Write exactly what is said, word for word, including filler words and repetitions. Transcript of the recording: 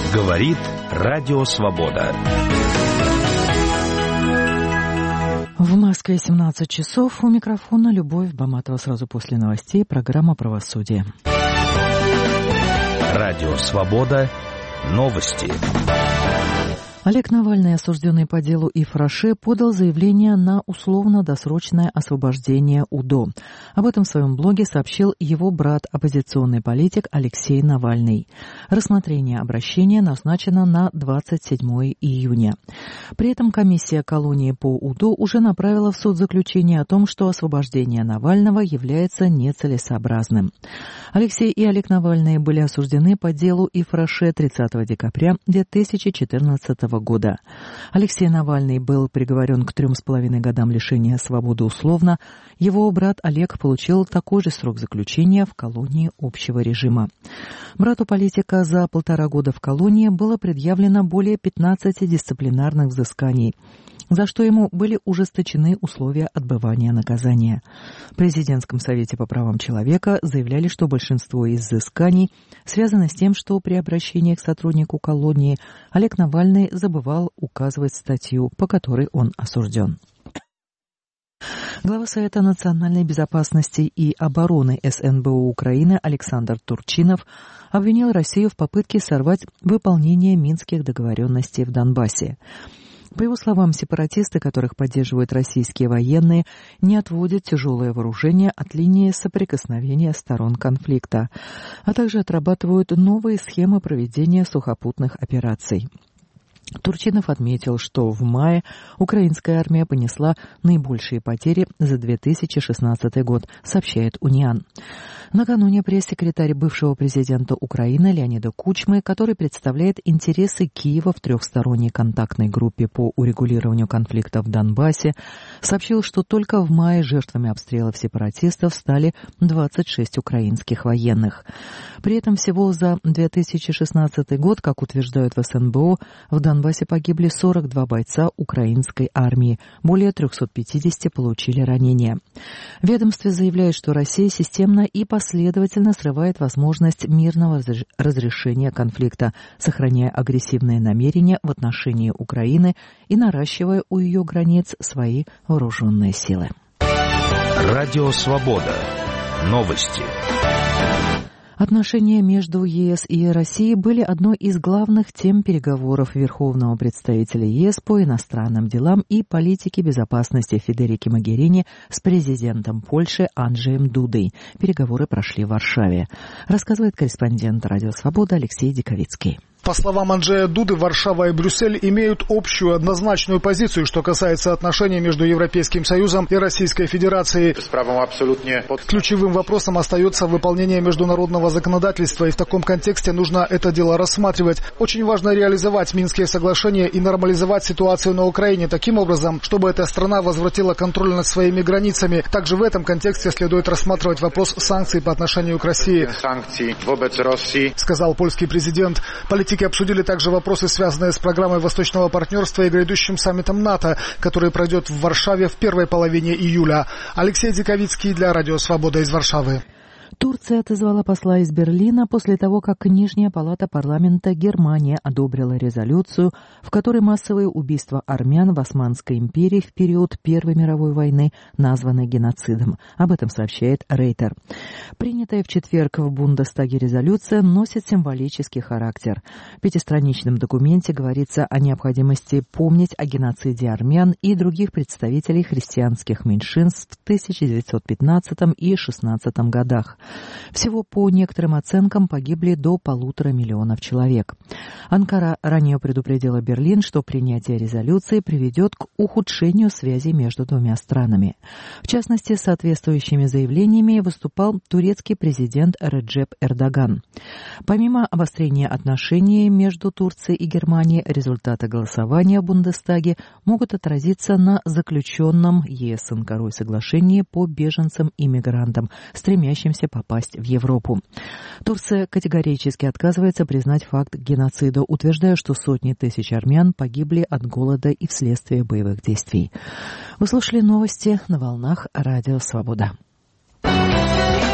Говорит Радио Свобода. В Москве семнадцать часов. У микрофона Любовь Баматова. Сразу после новостей программа «Правосудие». Радио Свобода. Новости. Олег Навальный, осужденный по делу Ифраше, подал заявление на условно-досрочное освобождение УДО. Об этом в своем блоге сообщил его брат, оппозиционный политик Алексей Навальный. Рассмотрение обращения назначено на двадцать седьмое июня. При этом комиссия колонии по УДО уже направила в суд заключение о том, что освобождение Навального является нецелесообразным. Алексей и Олег Навальный были осуждены по делу Ифраше тридцатого декабря две тысячи четырнадцатого года. Алексей Навальный был приговорен к трем с половиной годам лишения свободы условно. Его брат Олег получил такой же срок заключения в колонии общего режима. Брату политика за полтора года в колонии было предъявлено более пятнадцати дисциплинарных взысканий, за что ему были ужесточены условия отбывания наказания. В Президентском совете по правам человека заявляли, что большинство из взысканий связано с тем, что при обращении к сотруднику колонии Олег Навальный забывал указывать статью, по которой он осужден. Глава Совета национальной безопасности и обороны эс эн бэ о Украины Александр Турчинов обвинил Россию в попытке сорвать выполнение минских договоренностей в Донбассе. По его словам, сепаратисты, которых поддерживают российские военные, не отводят тяжелое вооружение от линии соприкосновения сторон конфликта, а также отрабатывают новые схемы проведения сухопутных операций. Турчинов отметил, что в мае украинская армия понесла наибольшие потери за две тысячи шестнадцатый год, сообщает Униан. Накануне пресс-секретарь бывшего президента Украины Леонида Кучмы, который представляет интересы Киева в трехсторонней контактной группе по урегулированию конфликта в Донбассе, сообщил, что только в мае жертвами обстрелов сепаратистов стали двадцать шесть украинских военных. При этом всего за две тысячи шестнадцатый год, как утверждают в эс эн бэ о, в Донбассе В Донбассе погибли сорок два бойца украинской армии, более триста пятьдесят получили ранения. В ведомстве заявляют, что Россия системно и последовательно срывает возможность мирного разрешения конфликта, сохраняя агрессивные намерения в отношении Украины и наращивая у ее границ свои вооруженные силы. Радио Свобода. Новости. Отношения между е эс и Россией были одной из главных тем переговоров Верховного представителя е эс по иностранным делам и политике безопасности Федерико Могерини с президентом Польши Анджеем Дудой. Переговоры прошли в Варшаве. Рассказывает корреспондент Радио Свобода Алексей Диковицкий. По словам Анджея Дуды, Варшава и Брюссель имеют общую однозначную позицию, что касается отношений между Европейским Союзом и Российской Федерацией. Ключевым вопросом остается выполнение международного законодательства, и в таком контексте нужно это дело рассматривать. Очень важно реализовать Минские соглашения и нормализовать ситуацию на Украине таким образом, чтобы эта страна возвратила контроль над своими границами. Также в этом контексте следует рассматривать вопрос санкций по отношению к России, сказал польский президент. Политики обсудили также вопросы, связанные с программой Восточного партнерства и грядущим саммитом НАТО, который пройдет в Варшаве в первой половине июля. Алексей Диковицкий для Радио Свобода из Варшавы. Турция отозвала посла из Берлина после того, как Нижняя палата парламента Германии одобрила резолюцию, в которой массовые убийства армян в Османской империи в период Первой мировой войны названы геноцидом. Об этом сообщает Рейтер. Принятая в четверг в Бундестаге резолюция носит символический характер. В пятистраничном документе говорится о необходимости помнить о геноциде армян и других представителей христианских меньшинств в тысяча девятьсот пятнадцатом и шестнадцатом годах. Всего по некоторым оценкам погибли до полутора миллионов человек. Анкара ранее предупредила Берлин, что принятие резолюции приведет к ухудшению связей между двумя странами. В частности, с соответствующими заявлениями выступал турецкий президент Реджеп Эрдоган. Помимо обострения отношений между Турцией и Германией, результаты голосования в Бундестаге могут отразиться на заключенном е эс с Анкарой соглашении по беженцам и мигрантам, стремящимся попасть в Европу. Турция категорически отказывается признать факт геноцида, утверждая, что сотни тысяч армян погибли от голода и вследствие боевых действий. Вы слушали новости на волнах Радио Свобода.